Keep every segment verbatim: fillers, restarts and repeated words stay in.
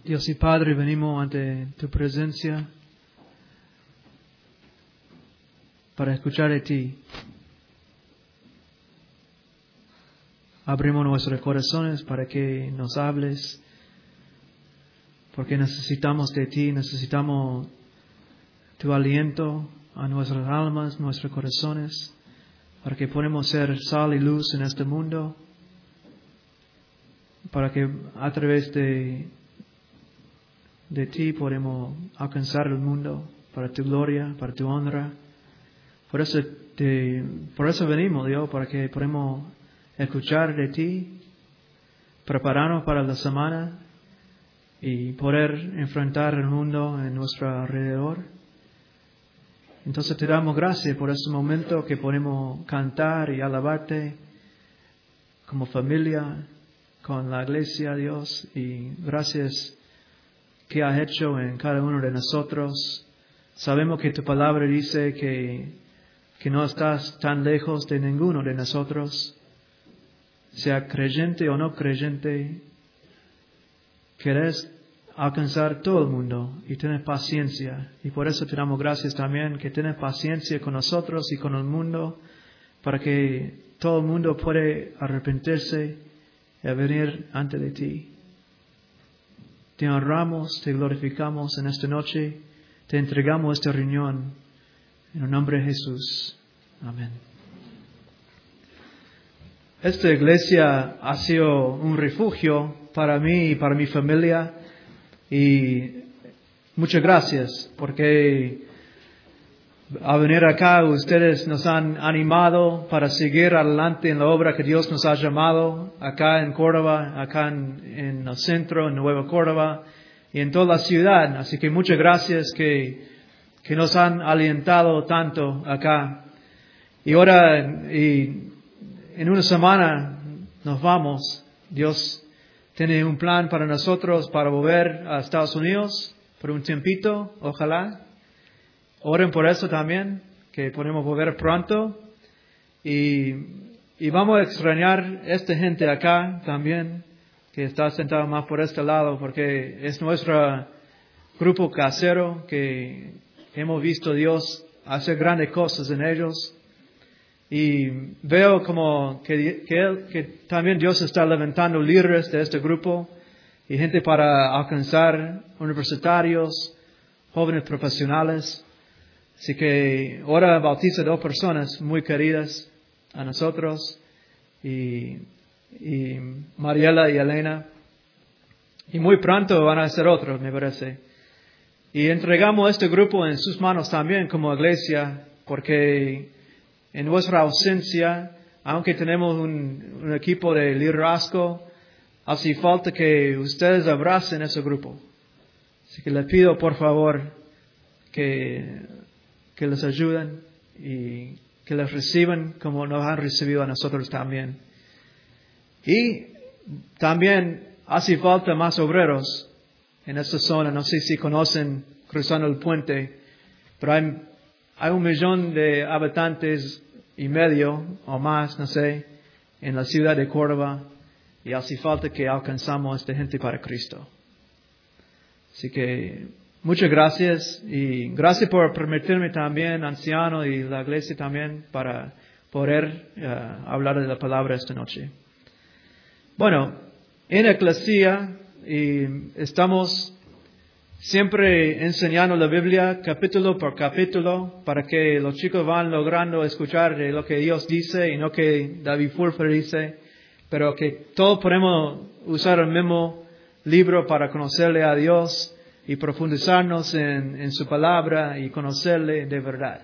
Dios y Padre, venimos ante tu presencia para escuchar de ti. Abrimos nuestros corazones para que nos hables, porque necesitamos de ti, necesitamos tu aliento a nuestras almas, nuestros corazones, para que podamos ser sal y luz en este mundo, para que a través de, de ti podamos alcanzar el mundo para tu gloria, para tu honra. Por eso, te, por eso venimos, Dios, para que podamos escuchar de ti, prepararnos para la semana y poder enfrentar el mundo en nuestro alrededor. Entonces te damos gracias por este momento que podemos cantar y alabarte como familia, con la iglesia, Dios, y gracias que has hecho en cada uno de nosotros. Sabemos que tu palabra dice que, que no estás tan lejos de ninguno de nosotros, sea creyente o no creyente. Querés alcanzar todo el mundo y tienes paciencia, y por eso te damos gracias también que tienes paciencia con nosotros y con el mundo, para que todo el mundo pueda arrepentirse y venir ante de ti. Te honramos, te glorificamos en esta noche, te entregamos esta reunión en el nombre de Jesús. Amén. Esta iglesia ha sido un refugio para mí y para mi familia, y muchas gracias porque al venir acá ustedes nos han animado para seguir adelante en la obra que Dios nos ha llamado acá en Córdoba, acá en, en el centro, en Nueva Córdoba y en toda la ciudad. Así que muchas gracias que, que nos han alentado tanto acá. Y ahora, y en una semana nos vamos. Dios tiene un plan para nosotros para volver a Estados Unidos por un tiempito, ojalá. Oren por eso también, que podemos volver pronto. Y, y vamos a extrañar a esta gente acá también, que está sentada más por este lado, porque es nuestro grupo casero, que hemos visto a Dios hacer grandes cosas en ellos. Y veo como que, que, que también Dios está levantando líderes de este grupo y gente para alcanzar universitarios, jóvenes profesionales. Así que ahora bautiza dos personas muy queridas a nosotros, y, y Mariela y Elena. Y muy pronto van a ser otros, me parece. Y entregamos este grupo en sus manos también como iglesia, porque en nuestra ausencia, aunque tenemos un, un equipo de liderazgo, hace falta que ustedes abracen ese grupo. Así que les pido por favor que que les ayuden y que les reciban como nos han recibido a nosotros también. Y también hace falta más obreros en esta zona. No sé si conocen cruzando el puente, pero hay, hay un millón de habitantes y medio o más, no sé, en la ciudad de Córdoba, y hace falta que alcanzamos a esta gente para Cristo. Así que muchas gracias, y gracias por permitirme también, anciano y la iglesia también, para poder uh, hablar de la palabra esta noche. Bueno, en Eclesia y estamos siempre enseñando la Biblia capítulo por capítulo, para que los chicos van logrando escuchar lo que Dios dice y no que David Fulfer dice, pero que todos podemos usar el mismo libro para conocerle a Dios y profundizarnos en, en su palabra y conocerle de verdad.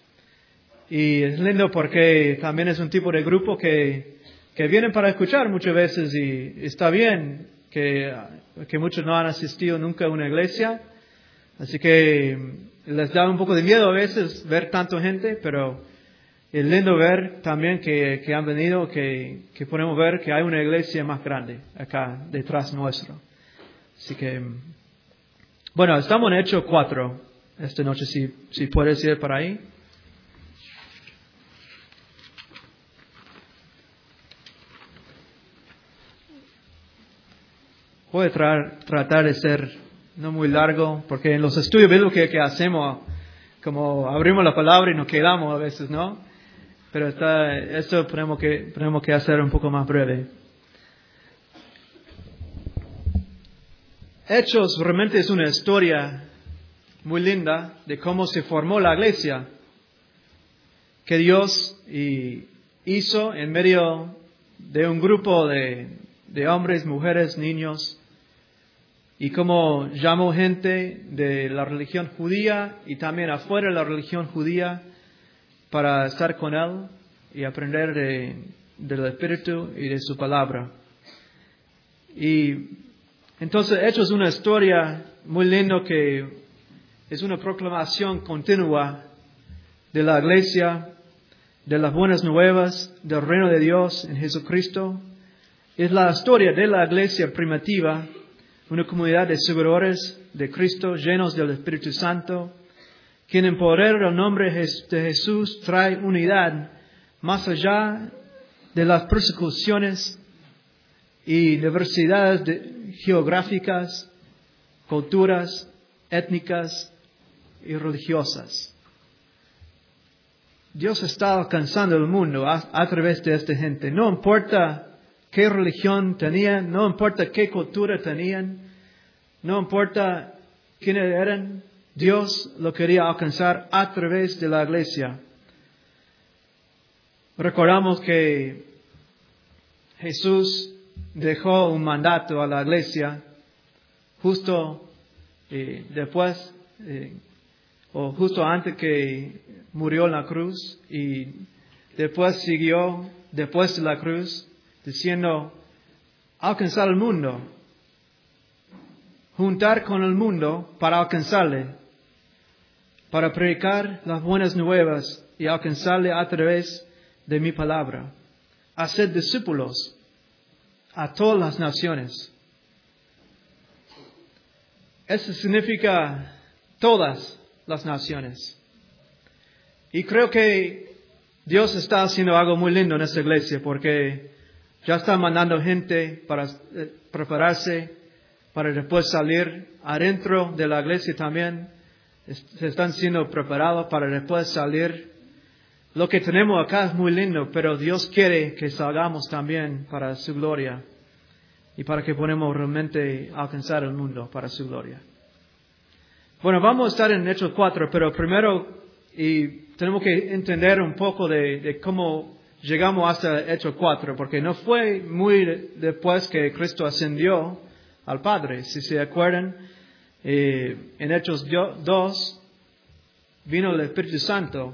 Y es lindo porque también es un tipo de grupo que, que vienen para escuchar muchas veces, y está bien que, que muchos no han asistido nunca a una iglesia, así que les da un poco de miedo a veces ver tanta gente, pero es lindo ver también que, que han venido, que, que podemos ver que hay una iglesia más grande acá detrás nuestro. Así que bueno, estamos en Hechos cuatro esta noche, si, si puedes ir para ahí. Voy a tra- tratar de ser no muy largo, porque en los estudios bíblicos que, que hacemos, como abrimos la palabra y nos quedamos a veces, ¿no? Pero está, esto tenemos que, tenemos que hacer un poco más breve. Hechos realmente es una historia muy linda de cómo se formó la iglesia, que Dios y, hizo en medio de un grupo de, de hombres, mujeres, niños, y cómo llamó gente de la religión judía y también afuera de la religión judía para estar con Él y aprender de, del Espíritu y de su palabra. Y entonces, Hechos es una historia muy linda que es una proclamación continua de la iglesia, de las buenas nuevas, del reino de Dios en Jesucristo. Es la historia de la iglesia primitiva, una comunidad de seguidores de Cristo, llenos del Espíritu Santo, quien en poder del nombre de Jesús trae unidad más allá de las persecuciones y diversidades de, geográficas, culturas, étnicas y religiosas. Dios está alcanzando el mundo a, a través de esta gente. No importa qué religión tenían, no importa qué cultura tenían, no importa quiénes eran, Dios lo quería alcanzar a través de la iglesia. Recordamos que Jesús dejó un mandato a la iglesia justo eh, después, eh, o justo antes que murió en la cruz, y después siguió después de la cruz, diciendo, alcanzar el mundo, juntar con el mundo para alcanzarle, para predicar las buenas nuevas y alcanzarle a través de mi palabra, hacer discípulos a todas las naciones. Eso significa todas las naciones. Y creo que Dios está haciendo algo muy lindo en esta iglesia, porque ya está mandando gente para eh, prepararse para después salir adentro de la iglesia también. Se están siendo preparados para después salir. Lo que tenemos acá es muy lindo, pero Dios quiere que salgamos también para su gloria y para que podamos realmente alcanzar el mundo para su gloria. Bueno, vamos a estar en Hechos cuatro, pero primero y tenemos que entender un poco de, de cómo llegamos hasta Hechos cuatro, porque no fue muy después que Cristo ascendió al Padre. Si se acuerdan, eh, en Hechos dos vino el Espíritu Santo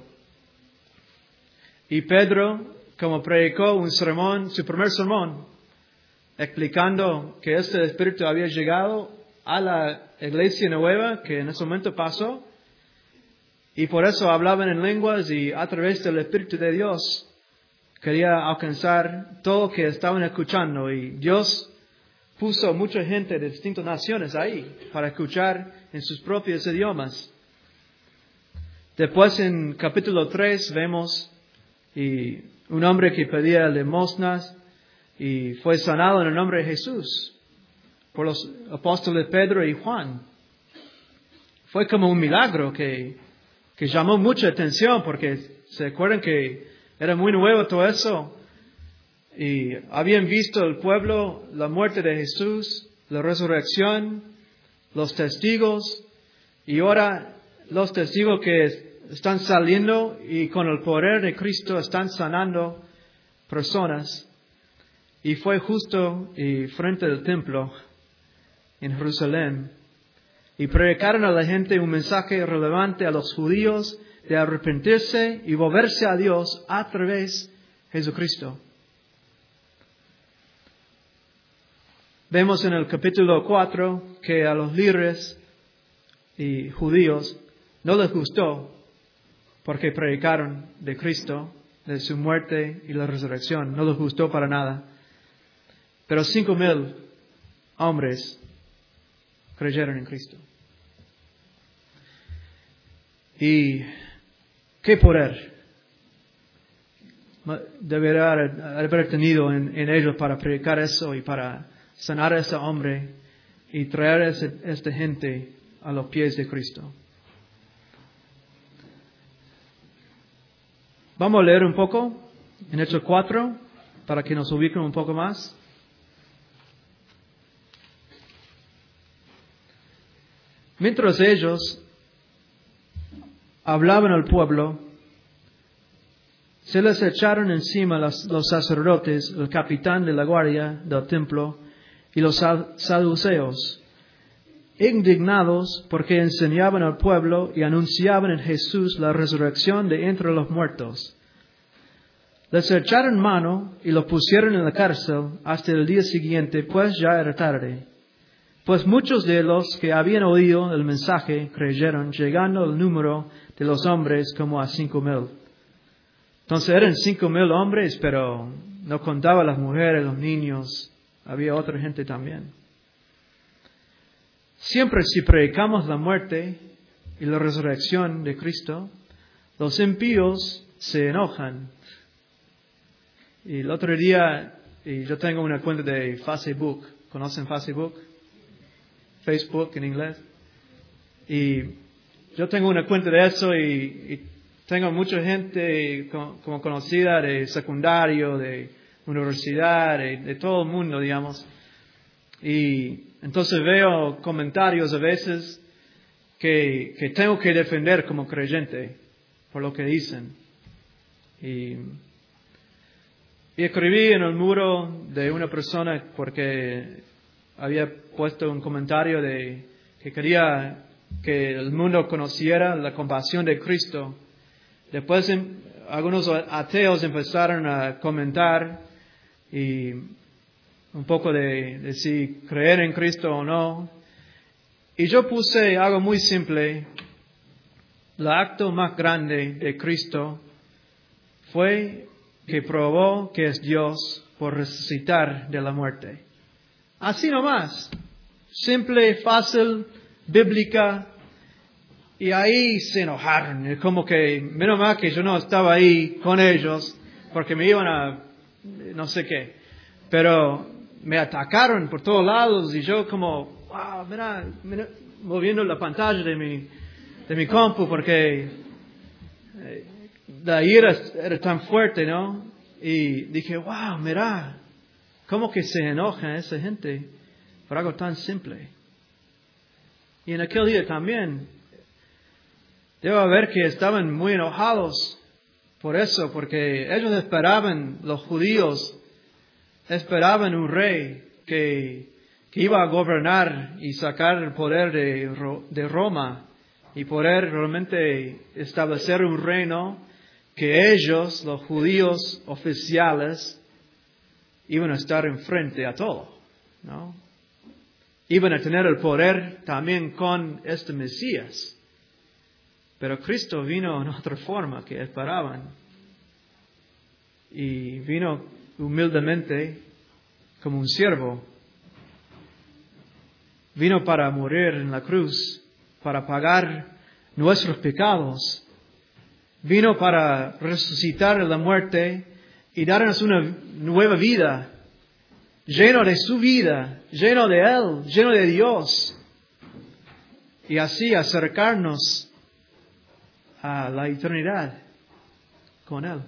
y Pedro, como predicó un sermón, su primer sermón, explicando que este Espíritu había llegado a la iglesia nueva que en ese momento pasó, y por eso hablaban en lenguas y a través del Espíritu de Dios quería alcanzar todo lo que estaban escuchando, y Dios puso mucha gente de distintas naciones ahí para escuchar en sus propios idiomas. Después en capítulo tres vemos y un hombre que pedía limosnas y fue sanado en el nombre de Jesús por los apóstoles Pedro y Juan. Fue como un milagro que, que llamó mucha atención, porque se acuerdan que era muy nuevo todo eso. Y habían visto el pueblo la muerte de Jesús, la resurrección, los testigos, y ahora los testigos que están saliendo y con el poder de Cristo están sanando personas. Y fue justo y frente al templo en Jerusalén. Y predicaron a la gente un mensaje relevante a los judíos de arrepentirse y volverse a Dios a través de Jesucristo. Vemos en el capítulo cuatro que a los líderes y judíos no les gustó porque predicaron de Cristo, de su muerte y la resurrección. No les gustó para nada. Pero cinco mil hombres creyeron en Cristo. ¿Y qué poder deberá haber tenido en, en ellos para predicar eso y para sanar a ese hombre y traer a esta gente a los pies de Cristo. Vamos a leer un poco en Hechos cuatro para que nos ubiquen un poco más. Mientras ellos hablaban al pueblo, se les echaron encima los, los sacerdotes, el capitán de la guardia del templo y los saduceos, indignados porque enseñaban al pueblo y anunciaban en Jesús la resurrección de entre los muertos. Les echaron mano y los pusieron en la cárcel hasta el día siguiente, pues ya era tarde. Pues muchos de los que habían oído el mensaje creyeron, llegando al número de los hombres como a cinco mil. Entonces eran cinco mil hombres, pero no contaba las mujeres, los niños, había otra gente también. Siempre si predicamos la muerte y la resurrección de Cristo, los impíos se enojan. Y el otro día, y yo tengo una cuenta de Facebook, ¿conocen Facebook? Facebook en inglés. Y yo tengo una cuenta de eso y, y tengo mucha gente como conocida de secundario, de universidad, de, de todo el mundo, digamos. Y entonces veo comentarios a veces que, que tengo que defender como creyente por lo que dicen. Y, y escribí en el muro de una persona porque había puesto un comentario de que quería que el mundo conociera la compasión de Cristo. Después algunos ateos empezaron a comentar y un poco de, de si creer en Cristo o no. Y yo puse algo muy simple. El acto más grande de Cristo fue que probó que es Dios por resucitar de la muerte. Así nomás. Simple, fácil, bíblica. Y ahí se enojaron. Es como que, menos mal que yo no estaba ahí con ellos, porque me iban a, no sé qué. Pero me atacaron por todos lados y yo como, wow, mira, mira moviendo la pantalla de mi, de mi compu porque eh, la ira era tan fuerte, ¿no? Y dije, wow, mira, cómo que se enoja esa gente por algo tan simple. Y en aquel día también, debo ver que estaban muy enojados por eso, porque ellos esperaban, los judíos, esperaban un rey que, que iba a gobernar y sacar el poder de, de Roma y poder realmente establecer un reino que ellos, los judíos oficiales, iban a estar enfrente a todo, ¿no? Iban a tener el poder también con este Mesías. Pero Cristo vino en otra forma que esperaban. Y vino humildemente como un siervo. Vino para morir en la cruz, para pagar nuestros pecados. Vino para resucitar de la muerte y darnos una nueva vida, lleno de su vida, lleno de Él, lleno de Dios. Y así acercarnos a la eternidad con Él.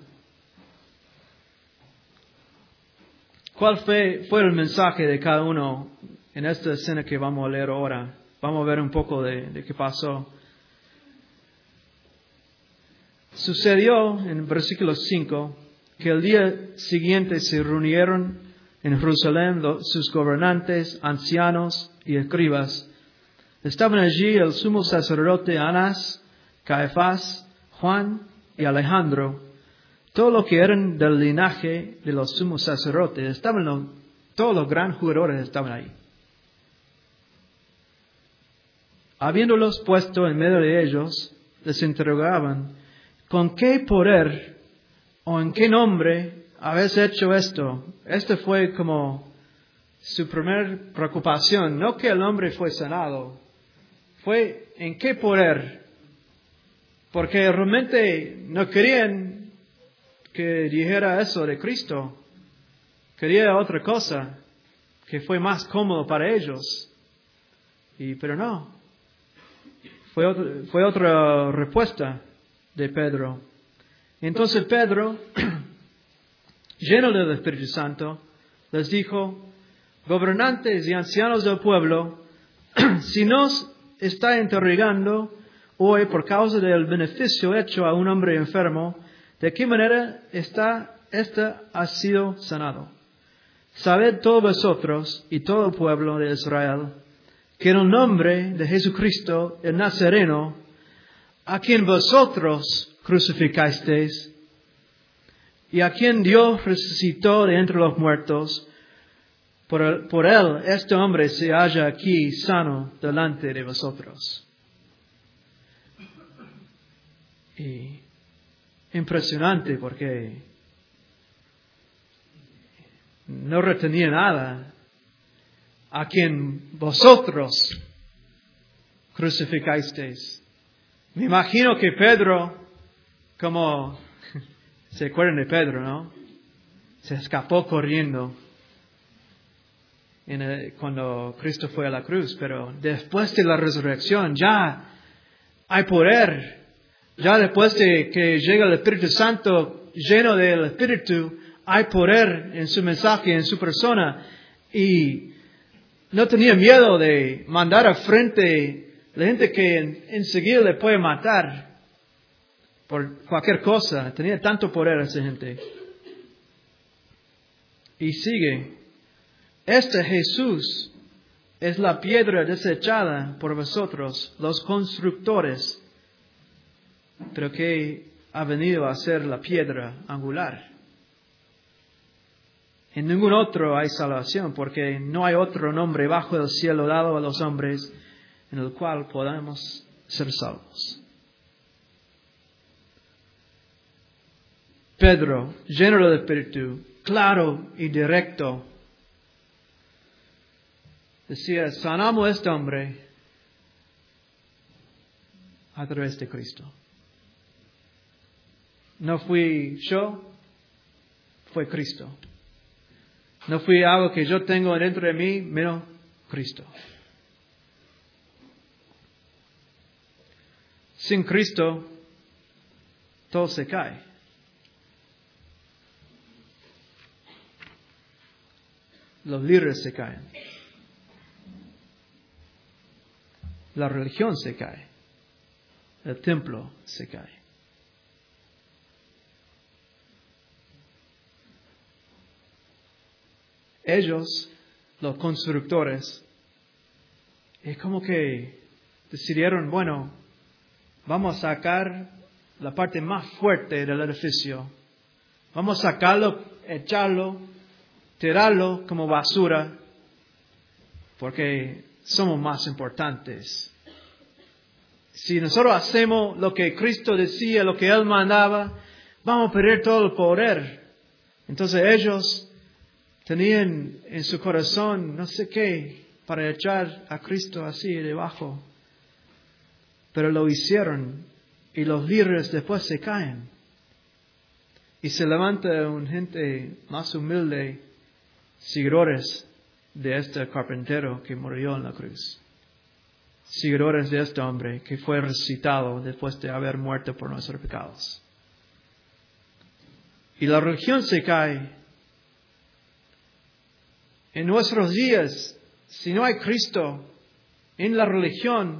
¿Cuál fue, fue el mensaje de cada uno en esta escena que vamos a leer ahora? Vamos a ver un poco de, de qué pasó. Sucedió en versículo cinco que el día siguiente se reunieron en Jerusalén los, sus gobernantes, ancianos y escribas. Estaban allí el sumo sacerdote Anás, Caifás, Juan y Alejandro, todos los que eran del linaje de los sumos sacerdotes, estaban los, todos los gran jugadores estaban ahí. Habiéndolos puesto en medio de ellos, les interrogaban, ¿con qué poder o en qué nombre habéis hecho esto? Esta fue como su primera preocupación, no que el hombre fue sanado, fue en qué poder. Porque realmente no querían que dijera eso de Cristo. Quería otra cosa que fue más cómodo para ellos. Y, pero no. Fue, otro, fue otra respuesta de Pedro. Entonces Pedro, lleno del Espíritu Santo, les dijo: gobernantes y ancianos del pueblo, si nos está interrogando hoy por causa del beneficio hecho a un hombre enfermo, ¿de qué manera está, éste ha sido sanado? Sabed todos vosotros y todo el pueblo de Israel que en el nombre de Jesucristo el Nazareno, a quien vosotros crucificasteis y a quien Dios resucitó de entre los muertos, por, el, por él este hombre se halla aquí sano delante de vosotros. Y impresionante porque no retenía nada. A quien vosotros crucificasteis. Me imagino que Pedro, como se acuerdan de Pedro, ¿no? Se escapó corriendo en el, cuando Cristo fue a la cruz, pero después de la resurrección ya hay poder. Ya después de que llega el Espíritu Santo lleno del Espíritu, hay poder en su mensaje, en su persona. Y no tenía miedo de mandar a frente la gente que en, enseguida le puede matar por cualquier cosa. Tenía tanto poder esa gente. Y sigue. Este Jesús es la piedra desechada por vosotros, los constructores, pero que ha venido a ser la piedra angular. En ningún otro hay salvación, porque no hay otro nombre bajo el cielo dado a los hombres en el cual podamos ser salvos. Pedro, lleno del Espíritu, claro y directo, decía: sanamos a este hombre a través de Cristo. No fui yo, fue Cristo. No fui algo que yo tengo dentro de mí, menos Cristo. Sin Cristo, todo se cae. Los líderes se caen. La religión se cae. El templo se cae. Ellos, los constructores, es como que decidieron, bueno, vamos a sacar la parte más fuerte del edificio. Vamos a sacarlo, echarlo, tirarlo como basura, porque somos más importantes. Si nosotros hacemos lo que Cristo decía, lo que Él mandaba, vamos a perder todo el poder. Entonces ellos tenían en su corazón no sé qué para echar a Cristo así debajo. Pero lo hicieron y los líderes después se caen. Y se levanta una gente más humilde, seguidores de este carpintero que murió en la cruz. Seguidores de este hombre que fue resucitado después de haber muerto por nuestros pecados. Y la religión se cae. En nuestros días, si no hay Cristo en la religión,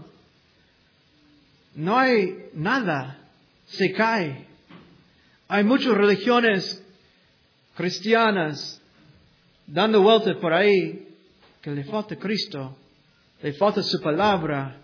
no hay nada, se cae. Hay muchas religiones cristianas dando vueltas por ahí que le falta Cristo, le falta su palabra.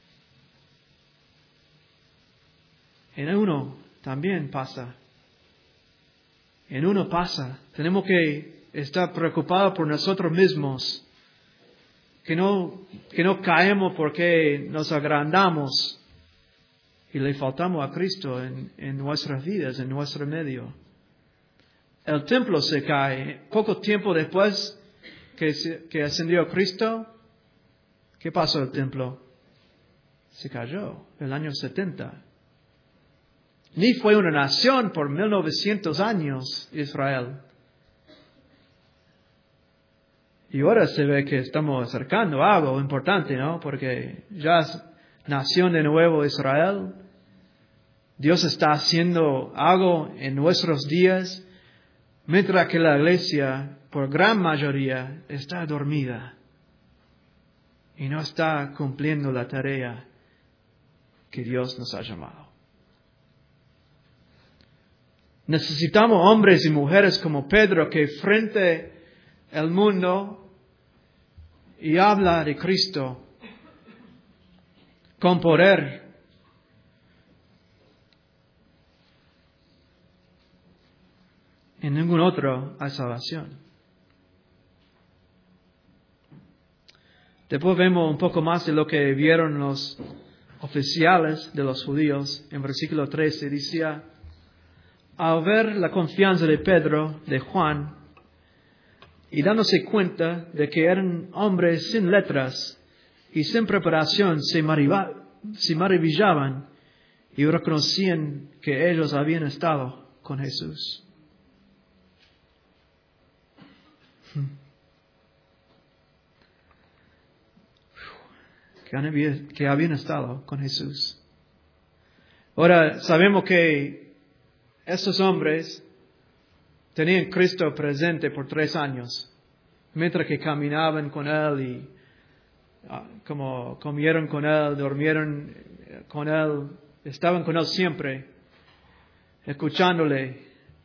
En uno también pasa. En uno pasa. Tenemos que estar preocupados por nosotros mismos. Que no, que no caemos porque nos agrandamos y le faltamos a Cristo en, en nuestras vidas, en nuestro medio. El templo se cae. Poco tiempo después que, se, que ascendió Cristo, ¿qué pasó el templo? Se cayó el año setenta. Ni fue una nación por mil novecientos años Israel. Y ahora se ve que estamos acercando a algo importante, ¿no? Porque ya es nación de nuevo Israel. Dios está haciendo algo en nuestros días, mientras que la iglesia, por gran mayoría, está dormida y no está cumpliendo la tarea que Dios nos ha llamado. Necesitamos hombres y mujeres como Pedro que frente al mundo y habla de Cristo con poder. En ningún otro hay salvación. Después vemos un poco más de lo que vieron los oficiales de los judíos. En versículo trece decía: al ver la confianza de Pedro, de Juan, y dándose cuenta de que eran hombres sin letras y sin preparación, se maravillaban y reconocían que ellos habían estado con Jesús. Que habían estado con Jesús. Ahora sabemos que estos hombres tenían Cristo presente por tres años, mientras que caminaban con Él y uh, como comieron con Él, durmieron con Él, estaban con Él siempre, escuchándole.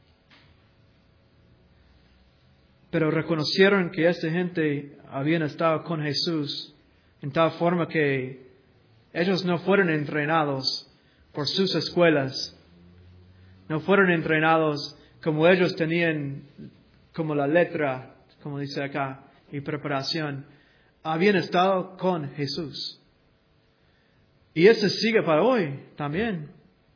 Pero reconocieron que esta gente habían estado con Jesús en tal forma que ellos no fueron entrenados por sus escuelas, no fueron entrenados como ellos tenían, como la letra, como dice acá, y preparación. Habían estado con Jesús. Y eso sigue para hoy también.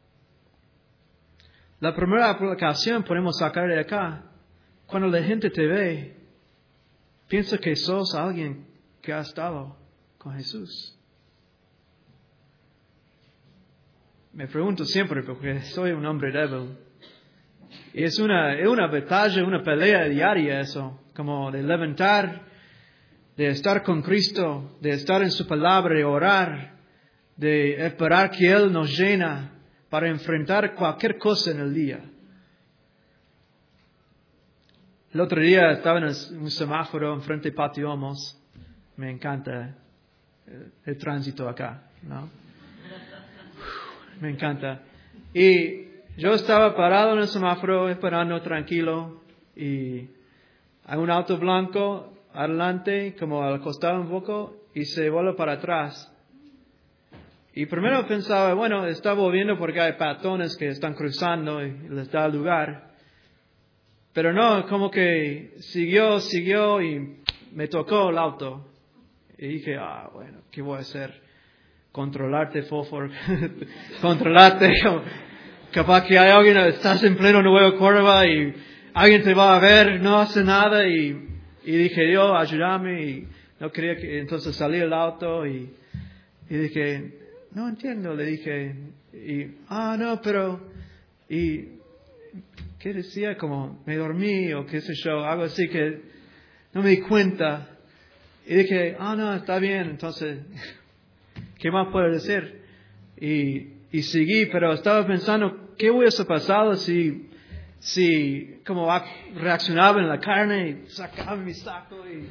La primera aplicación podemos sacar de acá. Cuando la gente te ve, piensa que sos alguien que ha estado con Jesús. Me pregunto siempre, porque soy un hombre débil. Y es una, es una batalla, una pelea diaria eso, como de levantar, de estar con Cristo, de estar en su palabra, de orar, de esperar que Él nos llena para enfrentar cualquier cosa en el día. El otro día estaba en un semáforo enfrente de Patio Olmos. Me encanta el, el tránsito acá, ¿no? Me encanta. Y yo estaba parado en el semáforo esperando tranquilo y hay un auto blanco adelante, como al costado un poco, y se vuelve para atrás. Y primero pensaba, bueno, está volviendo porque hay peatones que están cruzando y les da lugar. Pero no, como que siguió, siguió y me tocó el auto. Y dije, ah, bueno, ¿qué voy a hacer? Controlarte, fósforo, controlarte. Capaz que hay alguien, estás en pleno Nueva Córdoba y alguien te va a ver, no hace nada. Y, y dije, yo, ayúdame. Y no quería que, entonces salí del auto y, y dije, no entiendo. Le dije, y, ah, no, pero, y, ¿qué decía? Como me dormí o qué sé yo, algo así que no me di cuenta. Y dije, ah, no, está bien, entonces, ¿qué más puedo decir? Y, y seguí, pero estaba pensando, ¿qué hubiese pasado si, si como reaccionaba en la carne y sacaba mi saco y,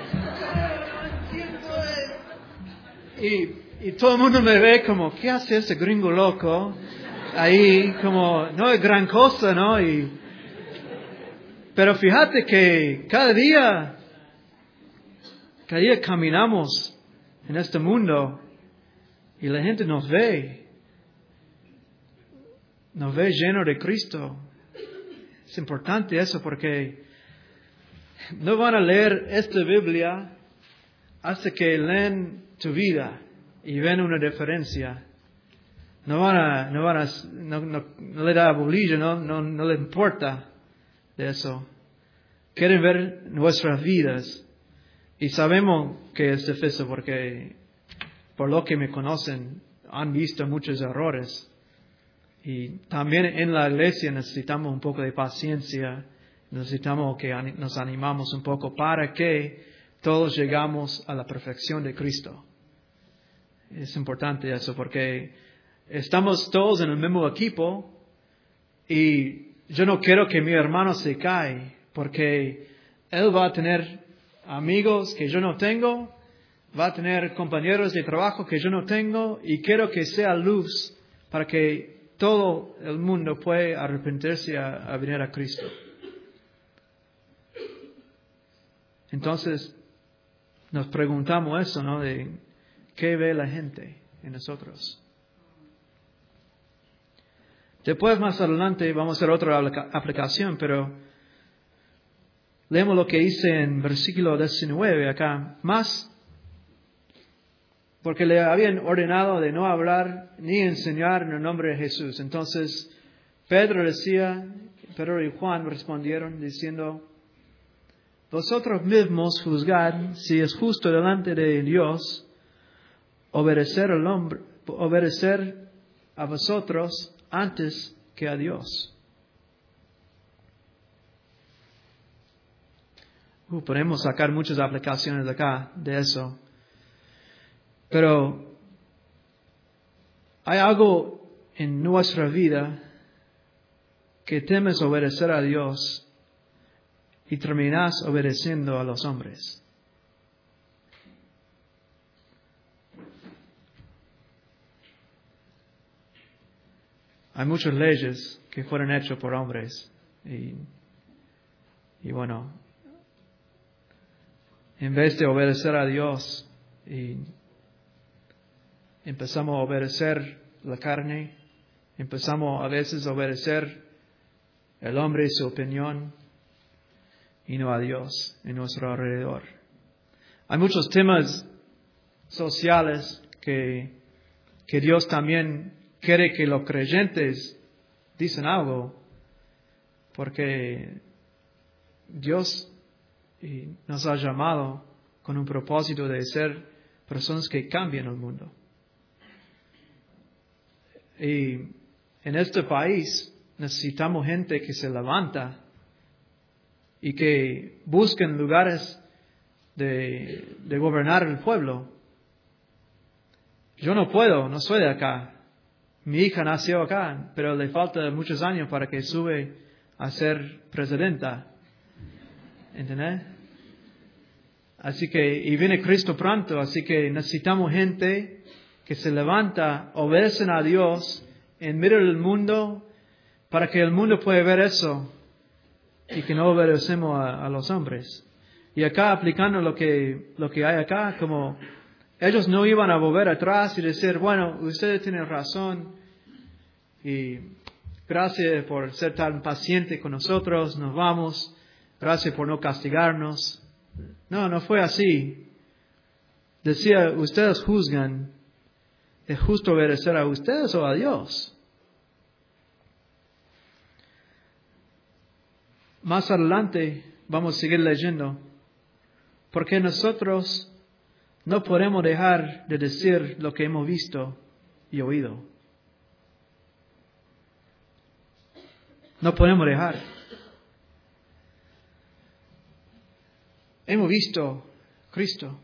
y, y todo el mundo me ve como, ¿qué hace ese gringo loco? Ahí, como, no es gran cosa, ¿no? Y, pero fíjate que cada día, cada día caminamos en este mundo y la gente nos ve, nos ve lleno de Cristo. Es importante eso porque no van a leer esta Biblia hasta que leen tu vida y ven una diferencia. No van a, no van a, no, no, no le da bolilla, no, no, no le importa de eso. Quieren ver nuestras vidas. Y sabemos que es difícil porque, por lo que me conocen, han visto muchos errores. Y también en la iglesia necesitamos un poco de paciencia. Necesitamos que nos animamos un poco. ¿Para qué? todos llegamos a la perfección de Cristo. Es importante eso porque estamos todos en el mismo equipo y yo no quiero que mi hermano se caiga porque él va a tener amigos que yo no tengo, va a tener compañeros de trabajo que yo no tengo y quiero que sea luz para que todo el mundo pueda arrepentirse a, a venir a Cristo. Entonces nos preguntamos eso, ¿no? De qué ve la gente en nosotros. Después, más adelante, vamos a hacer otra aplicación, pero leemos lo que dice en versículo diecinueve acá. Más, porque le habían ordenado de no hablar ni enseñar en el nombre de Jesús. Entonces, Pedro decía, Pedro y Juan respondieron diciendo, vosotros mismos juzgad si es justo delante de Dios obedecer al hombre, obedecer a vosotros antes que a Dios. Uh, podemos sacar muchas aplicaciones de acá, de eso. Pero hay algo en nuestra vida que temes obedecer a Dios y terminas obedeciendo a los hombres. Hay muchas leyes que fueron hechas por hombres y, y bueno, en vez de obedecer a Dios y empezamos a obedecer la carne, empezamos a veces a obedecer el hombre y su opinión y no a Dios en nuestro alrededor. Hay muchos temas sociales que, que Dios también quiere que los creyentes dicen algo, porque Dios nos ha llamado con un propósito de ser personas que cambian el mundo. Y en este país necesitamos gente que se levanta y que busquen lugares de, de gobernar el pueblo. Yo no puedo, no soy de acá. Mi hija nació acá, pero le falta muchos años para que sube a ser presidenta. ¿Entendés? Así que, y viene Cristo pronto, así que necesitamos gente que se levanta, obedecen a Dios en medio del mundo, para que el mundo pueda ver eso y que no obedecemos a, a los hombres. Y acá aplicando lo que, lo que hay acá, como ellos no iban a volver atrás y decir, bueno, ustedes tienen razón y gracias por ser tan paciente con nosotros, nos vamos, gracias por no castigarnos. No, no fue así. Decía, ustedes juzgan, ¿es justo obedecer a ustedes o a Dios? Más adelante vamos a seguir leyendo, porque nosotros no podemos dejar de decir lo que hemos visto y oído. No podemos dejar. Hemos visto Cristo.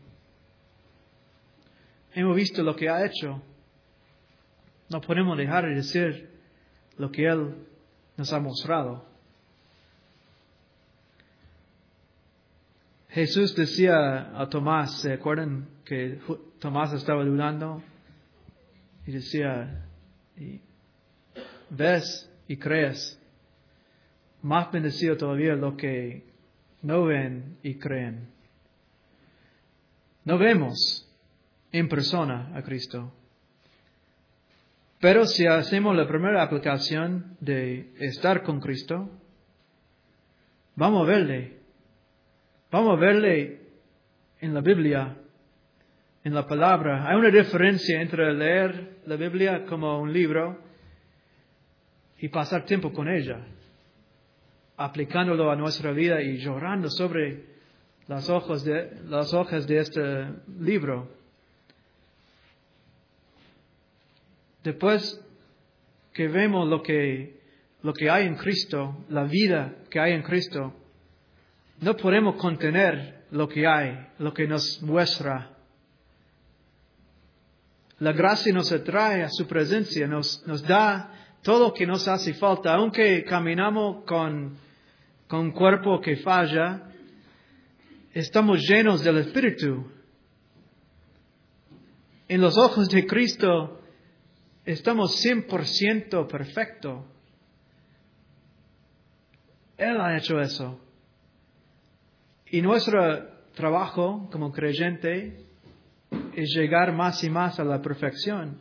Hemos visto lo que ha hecho. No podemos dejar de decir lo que Él nos ha mostrado. Jesús decía a Tomás, ¿se acuerdan que Tomás estaba dudando? Y decía, ves y crees. Más bendecido todavía lo que no ven y creen. No vemos en persona a Cristo. Pero si hacemos la primera aplicación de estar con Cristo, vamos a verle. Vamos a verle en la Biblia, en la palabra. Hay una diferencia entre leer la Biblia como un libro y pasar tiempo con ella, aplicándolo a nuestra vida y llorando sobre las hojas de, las hojas de este libro. Después que vemos lo que, lo que hay en Cristo, la vida que hay en Cristo, no podemos contener lo que hay, lo que nos muestra. La gracia nos atrae a su presencia, nos, nos da todo lo que nos hace falta, aunque caminamos con, con un cuerpo que falla, estamos llenos del Espíritu. En los ojos de Cristo estamos cien por ciento perfectos. Él ha hecho eso. Y nuestro trabajo como creyente es llegar más y más a la perfección.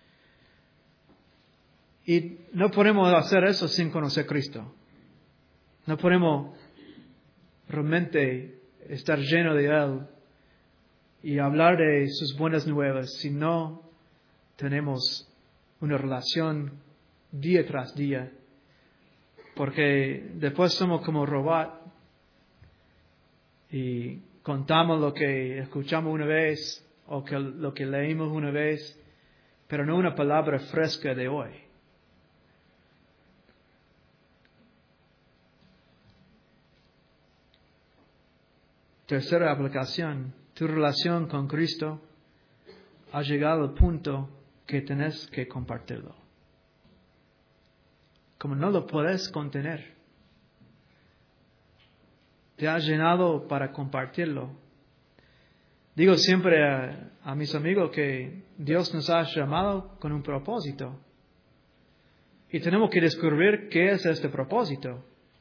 Y no podemos hacer eso sin conocer a Cristo. No podemos realmente estar lleno de Él y hablar de sus buenas nuevas si no tenemos una relación día tras día. Porque después somos como robots y contamos lo que escuchamos una vez o que lo que leímos una vez, pero no una palabra fresca de hoy. Tercera aplicación, tu relación con Cristo ha llegado al punto que tenés que compartirlo. Como no lo puedes contener, te ha llenado para compartirlo. Digo siempre a, a mis amigos que Dios nos ha llamado con un propósito. Y tenemos que descubrir qué es este propósito.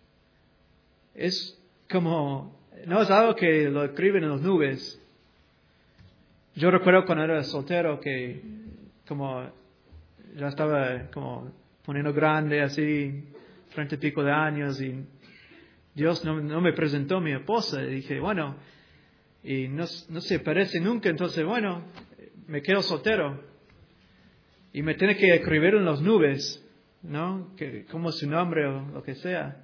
Es como, no es algo que lo escriben en las nubes. Yo recuerdo cuando era soltero que como ya estaba como poniendo grande así, treinta y pico de años, y Dios no, no me presentó a mi esposa. Y dije, bueno, y no, no se parece nunca, entonces bueno, me quedo soltero. Y me tiene que escribir en las nubes, ¿no? Que, como su nombre o lo que sea.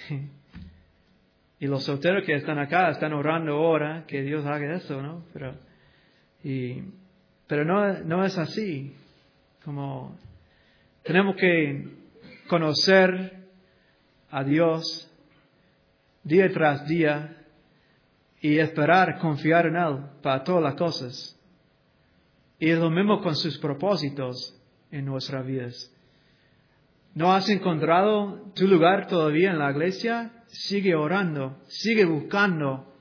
Y los solteros que están acá están orando ahora que Dios haga eso, ¿no? Pero, y, pero no, no es así. Como tenemos que conocer a Dios día tras día y esperar, confiar en Él para todas las cosas. Y es lo mismo con sus propósitos en nuestras vidas. ¿No has encontrado tu lugar todavía en la iglesia? Sigue orando, sigue buscando,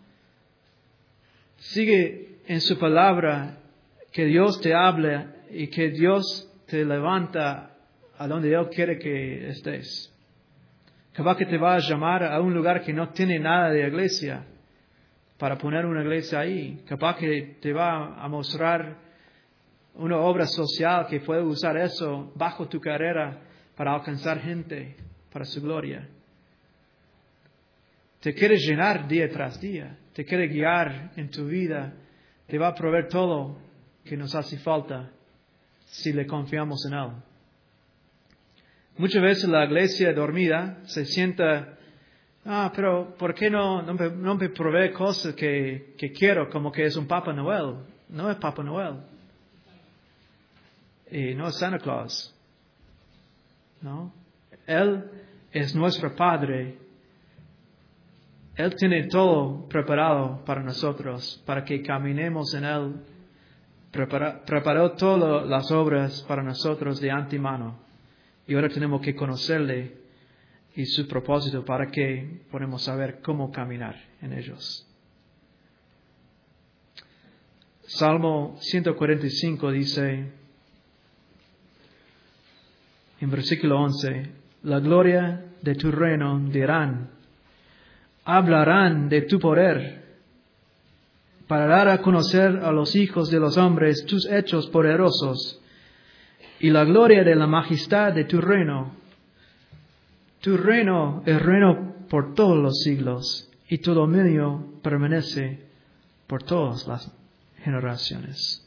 sigue en su palabra, que Dios te hable y que Dios te levanta a donde Él quiere que estés. Capaz que te va a llamar a un lugar que no tiene nada de iglesia, para poner una iglesia ahí. Capaz que te va a mostrar una obra social que puede usar eso bajo tu carrera para alcanzar gente para su gloria. Te quiere llenar día tras día, te quiere guiar en tu vida, te va a proveer todo que nos hace falta si le confiamos en Él. Muchas veces la iglesia dormida se sienta, ah, pero ¿por qué no, no, me, no me provee cosas que, que quiero, como que es un Papá Noel? No es Papá Noel. Y no es Santa Claus. ¿No? Él es nuestro Padre. Él tiene todo preparado para nosotros, para que caminemos en Él. Prepara, preparó todas las obras para nosotros de antemano. Y ahora tenemos que conocerle y su propósito para que podamos saber cómo caminar en ellos. Salmo ciento cuarenta y cinco dice, en versículo once, la gloria de tu reino dirán, hablarán de tu poder, para dar a conocer a los hijos de los hombres tus hechos poderosos, y la gloria de la majestad de tu reino. Tu reino es reino por todos los siglos, y tu dominio permanece por todas las generaciones.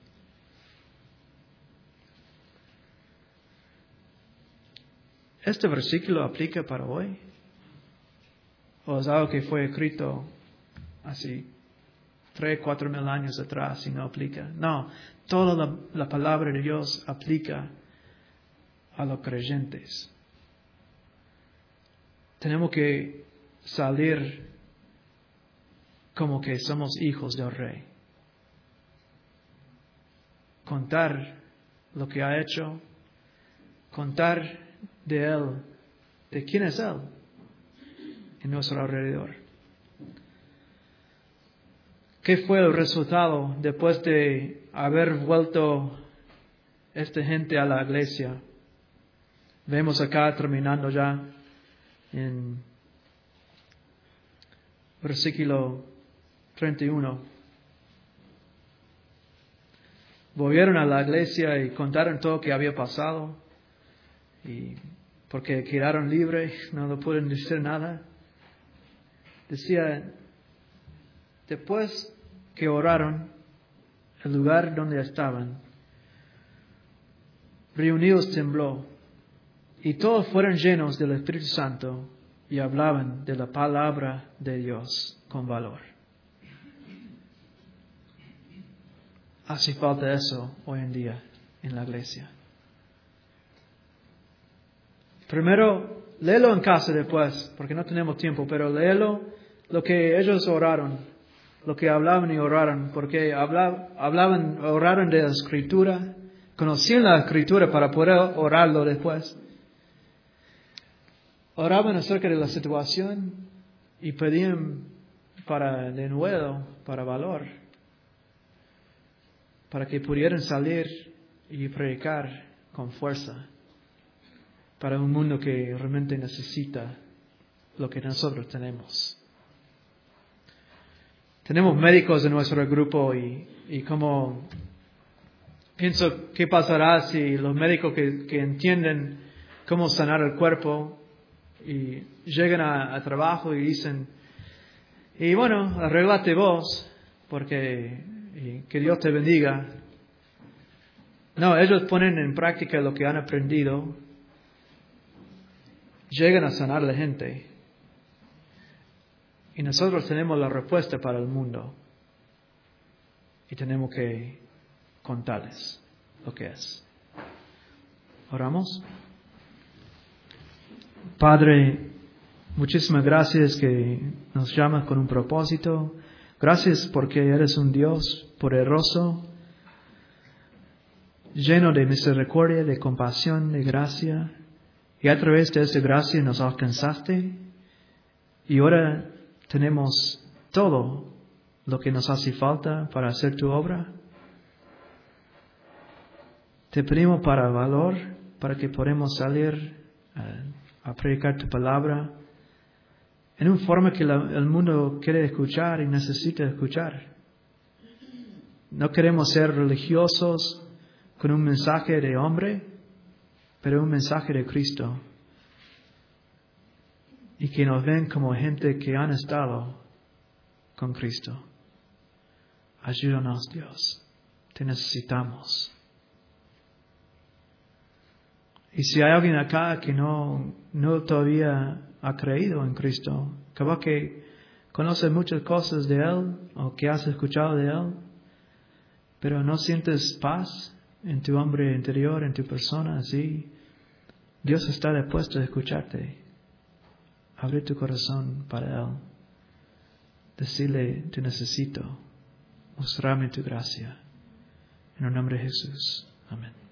¿Este versículo aplica para hoy? ¿O es algo que fue escrito así tres, cuatro mil años atrás y no aplica? No, toda la, la palabra de Dios aplica a los creyentes. Tenemos que salir como que somos hijos del Rey. Contar lo que ha hecho, contar de Él, de quién es Él en nuestro alrededor. ¿Qué fue el resultado después de haber vuelto esta gente a la iglesia? Vemos acá terminando ya en versículo treinta y uno. Volvieron a la iglesia y contaron todo lo que había pasado. Y porque quedaron libres, no le pueden decir nada. Decía, después que oraron, el lugar donde estaban, reunidos tembló, y todos fueron llenos del Espíritu Santo y hablaban de la palabra de Dios con valor. Hace falta eso hoy en día en la iglesia. Primero, léelo en casa después, porque no tenemos tiempo, pero léelo lo que ellos oraron, lo que hablaban y oraron, porque hablaban, hablaban oraron de la Escritura, conocían la Escritura para poder orarlo después. Oraban acerca de la situación y pedían para de nuevo, para valor, para que pudieran salir y predicar con fuerza para un mundo que realmente necesita lo que nosotros tenemos. Tenemos médicos en nuestro grupo y, y como pienso qué pasará si los médicos que, que entienden cómo sanar el cuerpo y llegan a, a trabajo y dicen, y bueno, arréglate vos, porque y que Dios te bendiga. No, ellos ponen en práctica lo que han aprendido, llegan a sanar a la gente, y nosotros tenemos la respuesta para el mundo, y tenemos que contarles lo que es. ¿Oramos? Padre, muchísimas gracias que nos llamas con un propósito. Gracias porque eres un Dios poderoso, lleno de misericordia, de compasión, de gracia. Y a través de esa gracia nos alcanzaste. Y ahora tenemos todo lo que nos hace falta para hacer tu obra. Te pedimos para valor, para que podamos salir a, a predicar tu palabra en una forma que la, el mundo quiere escuchar y necesita escuchar. No queremos ser religiosos con un mensaje de hombre, pero un mensaje de Cristo. Y que nos ven como gente que han estado con Cristo. Ayúdanos, Dios. Te necesitamos. Y si hay alguien acá que no, no todavía ha creído en Cristo, capaz que conoce muchas cosas de Él o que has escuchado de Él, pero no sientes paz en tu hombre interior, en tu persona, así, Dios está dispuesto a escucharte. Abre tu corazón para Él. Decirle, te necesito. Mostrarme tu gracia. En el nombre de Jesús. Amén.